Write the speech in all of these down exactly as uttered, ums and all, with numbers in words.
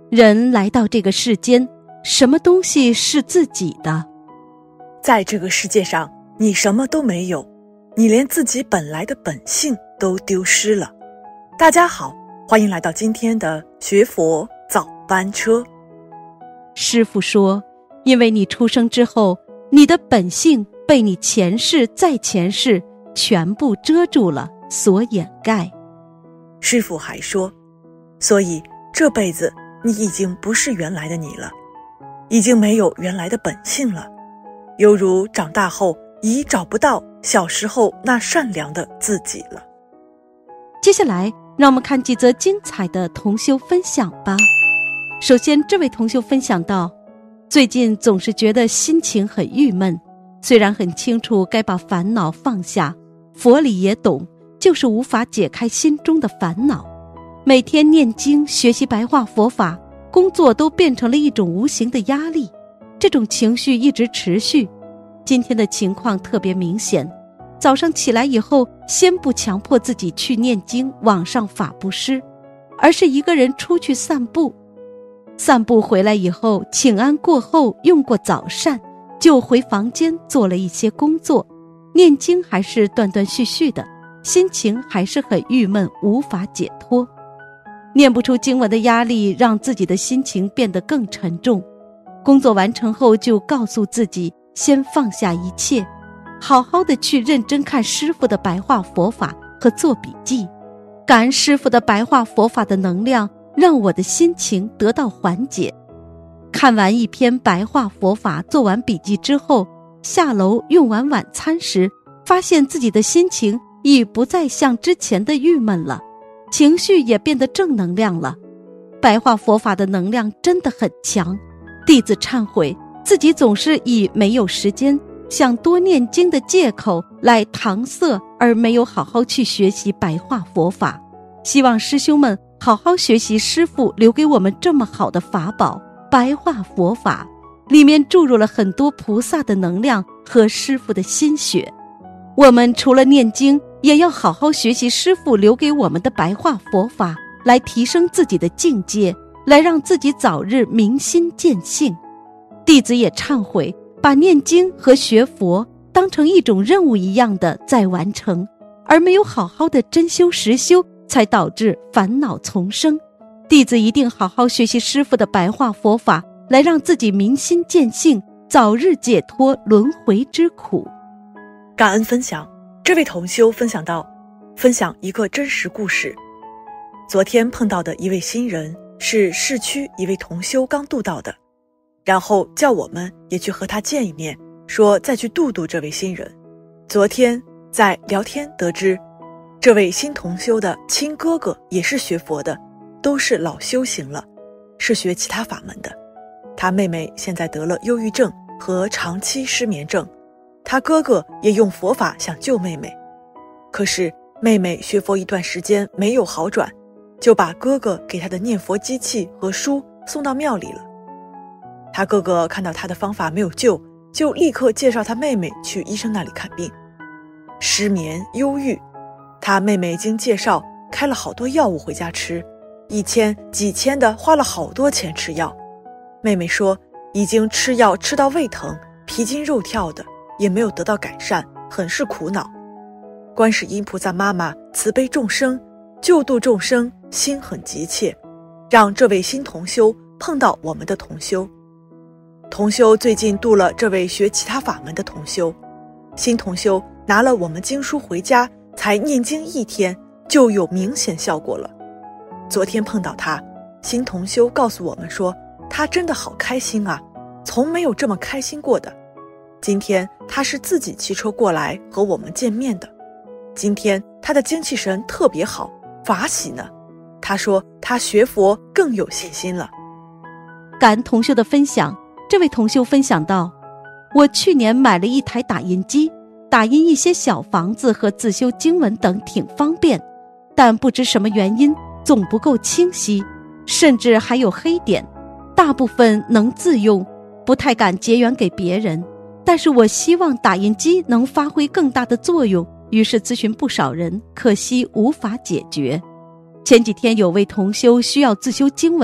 人来到这个世间，什么东西是自己的？ 在这个世界上，你什么都没有，你连自己本来的本性都丢失了。大家好，欢迎来到今天的学佛早班车。 师父说，因为你出生之后，你的本性被你前世再前世全部遮住了，所掩盖。 师父还说，所以这辈子你已经不是原来的你了，已经没有原来的本性了，犹如长大后已找不到小时候那善良的自己了。 接下来让我们看几则精彩的同修分享吧。首先，这位同修分享到，最近总是觉得心情很郁闷，虽然很清楚该把烦恼放下，佛理也懂，就是无法解开心中的烦恼。每天念经学习白话佛法，工作都变成了一种无形的压力，这种情绪一直持续。今天的情况特别明显，早上起来以后，先不强迫自己去念经网上法布施，而是一个人出去散步。散步回来以后，请安过后用过早膳，就回房间做了一些工作，念经还是断断续续的，心情还是很郁闷，无法解脱。念不出经文的压力让自己的心情变得更沉重。工作完成后就告诉自己先放下一切，好好的去认真看师父的白话佛法和做笔记。感恩师父的白话佛法的能量，让我的心情得到缓解。看完一篇白话佛法，做完笔记之后，下楼用完晚餐时，发现自己的心情已不再像之前的郁闷了，情绪也变得正能量了。白话佛法的能量真的很强，弟子忏悔，自己总是以没有时间想多念经的借口来搪塞，而没有好好去学习白话佛法。希望师兄们好好学习师父留给我们这么好的法宝白话佛法，里面注入了很多菩萨的能量和师父的心血。我们除了念经，也要好好学习师父留给我们的白话佛法，来提升自己的境界，来让自己早日明心见性。弟子也忏悔，把念经和学佛当成一种任务一样的在完成，而没有好好的真修实修，才导致烦恼丛生。弟子一定好好学习师父的白话佛法，来让自己明心见性，早日解脱轮回之苦。 感恩分享，这位同修分享到，分享一个真实故事。昨天碰到的一位新人是市区一位同修刚度到的，然后叫我们也去和他见一面，说再去度度这位新人。昨天在聊天得知，这位新同修的亲哥哥也是学佛的，都是老修行了，是学其他法门的。他妹妹现在得了忧郁症和长期失眠症，他哥哥也用佛法想救妹妹，可是妹妹学佛一段时间没有好转，就把哥哥给他的念佛机器和书送到庙里了。他哥哥看到他的方法没有救，就立刻介绍他妹妹去医生那里看病。失眠忧郁，他妹妹经介绍开了好多药物回家吃，一千几千的花了好多钱吃药。妹妹说已经吃药吃到胃疼，皮筋肉跳的，也没有得到改善，很是苦恼。观世音菩萨妈妈慈悲众生，救度众生，心很急切，让这位新同修碰到我们的同修。同修最近度了这位学其他法门的同修，新同修拿了我们经书回家，才念经一天就有明显效果了。昨天碰到他，新同修告诉我们说，他真的好开心啊，从没有这么开心过的。今天他是自己骑车过来和我们见面的，今天他的精气神特别好，法喜呢。他说他学佛更有信心了。 感恩同修的分享，这位同修分享到，我去年买了一台打印机，打印一些小房子和自修经文等挺方便，但不知什么原因总不够清晰，甚至还有黑点，大部分能自用，不太敢结缘给别人。但是我希望打印机能发挥更大的作用，于是咨询不少人，可惜无法解决。前几天有位同修需要自修经文，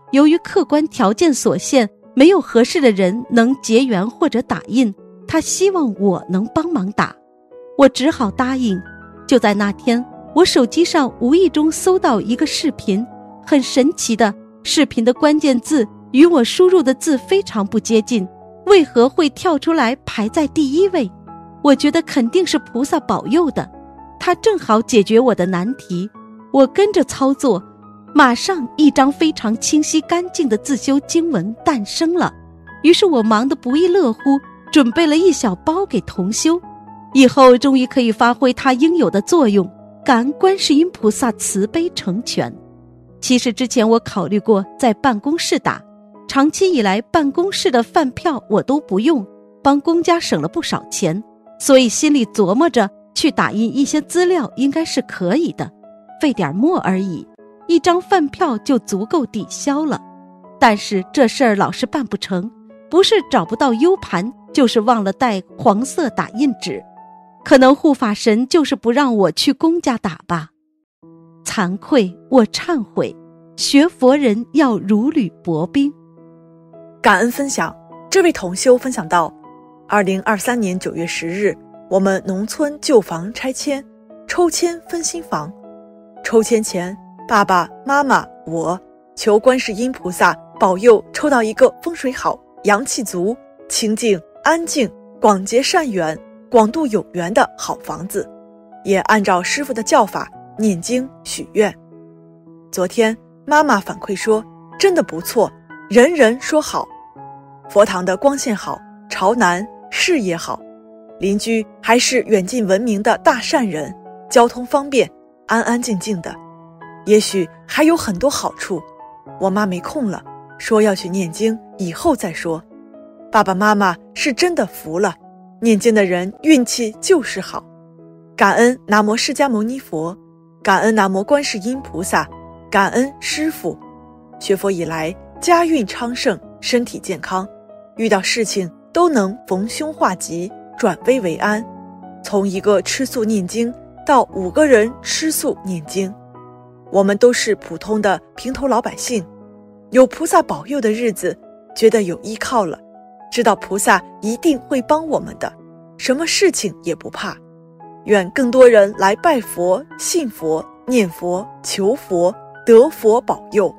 由于客观条件所限，没有合适的人能结缘或者打印，他希望我能帮忙打，我只好答应。就在那天，我手机上无意中搜到一个视频，很神奇的，视频的关键字与我输入的字非常不接近，为何会跳出来排在第一位？我觉得肯定是菩萨保佑的，它正好解决我的难题。我跟着操作，马上一张非常清晰干净的自修经文诞生了。于是我忙得不亦乐乎，准备了一小包给同修，以后终于可以发挥它应有的作用，感恩观世音菩萨慈悲成全。其实之前我考虑过在办公室打，长期以来办公室的饭票我都不用，帮公家省了不少钱，所以心里琢磨着去打印一些资料应该是可以的，费点墨而已，一张饭票就足够抵消了。但是这事儿老是办不成，不是找不到 U 盘，就是忘了带黄色打印纸，可能护法神就是不让我去公家打吧。惭愧，我忏悔，学佛人要如履薄冰。 感恩分享，这位同修分享到，二零二三年九月十日，我们农村旧房拆迁，抽签分新房。抽签前，爸爸妈妈我求观世音菩萨保佑抽到一个风水好、阳气足、清净安静、广结善缘、广度有缘的好房子，也按照师父的教法念经许愿。昨天妈妈反馈说真的不错，人人说好。佛堂的光线好，朝南，视野好，邻居还是远近闻名的大善人，交通方便，安安静静的。也许还有很多好处，我妈没空了，说要去念经，以后再说。爸爸妈妈是真的服了，念经的人运气就是好。感恩南无释迦牟尼佛，感恩南无观世音菩萨，感恩师父。学佛以来，家运昌盛，身体健康，遇到事情都能逢凶化吉，转危为安。从一个吃素念经到五个人吃素念经，我们都是普通的平头老百姓，有菩萨保佑的日子，觉得有依靠了，知道菩萨一定会帮我们的，什么事情也不怕。愿更多人来拜佛、信佛、念佛、求佛，得佛保佑。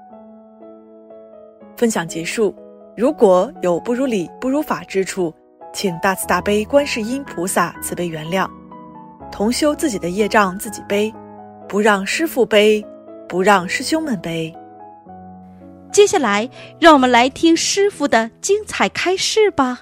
分享结束，如果有不如理、不如法之处，请大慈大悲观世音菩萨慈悲原谅。同修自己的业障自己背，不让师父背，不让师兄们背。 接下来让我们来听师父的精彩开示吧。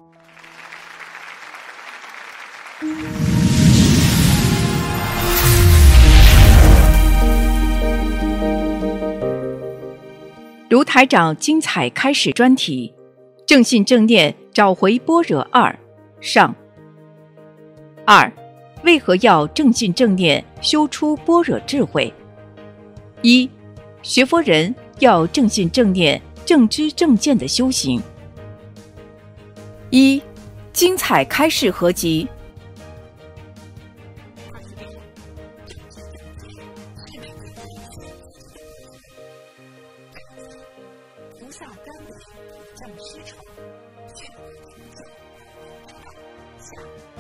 卢台长精彩开始专题，正信正念找回般若二上。二，为何要正信正念修出般若智慧？一，学佛人要正信正念正知正见的修行。一，精彩开示合集。 菩萨甘为正师承，却下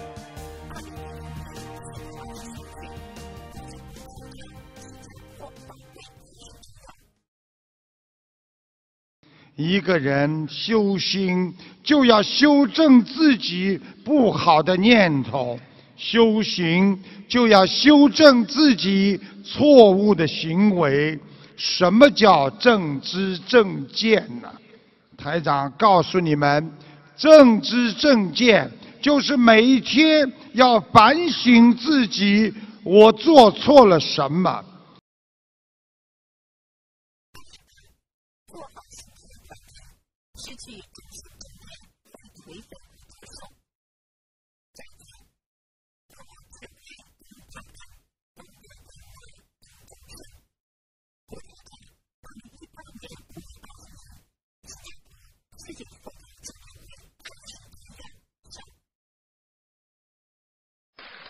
一个人修心就要修正自己不好的念头，修行就要修正自己错误的行为。什么叫正知正见呢？台长告诉你们，正知正见就是每一天要反省自己，我做错了什么。 失去为本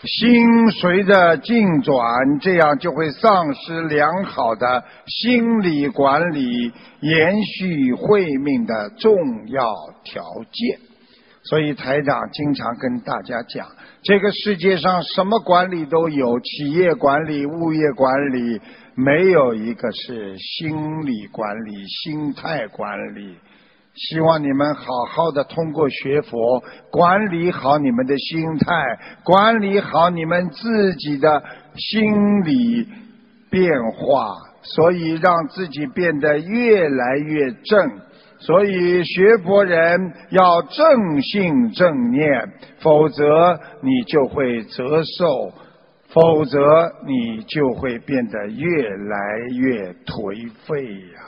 心随着境转，这样就会丧失良好的心理管理、延续慧命的重要条件。所以台长经常跟大家讲，这个世界上什么管理都有，企业管理、物业管理，没有一个是心理管理、心态管理。希望你们好好的通过学佛，管理好你们的心态，管理好你们自己的心理变化，所以让自己变得越来越正。所以学佛人要正信正念，否则你就会折寿，否则你就会变得越来越颓废呀。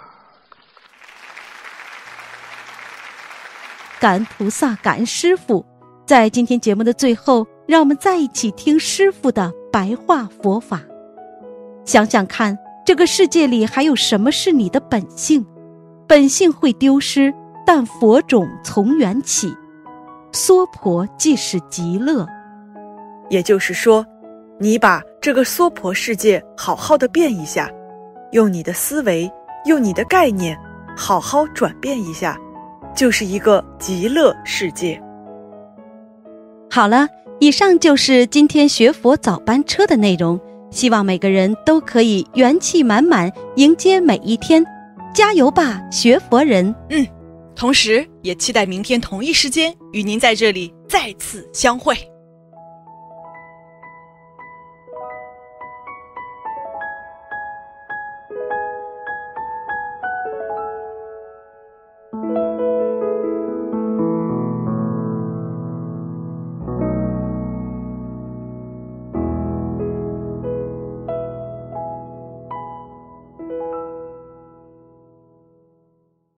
感恩菩萨，感恩师父。在今天节目的最后，让我们再一起听师父的白话佛法。想想看，这个世界里还有什么是你的本性？本性会丢失，但佛种从缘起，娑婆即是极乐。 也就是说，你把这个娑婆世界好好的变一下，用你的思维，用你的概念，好好转变一下，就是一个极乐世界。 好了，以上就是今天学佛早班车的内容，希望每个人都可以元气满满迎接每一天，加油吧，学佛人！ 嗯，同时也期待明天同一时间与您在这里再次相会。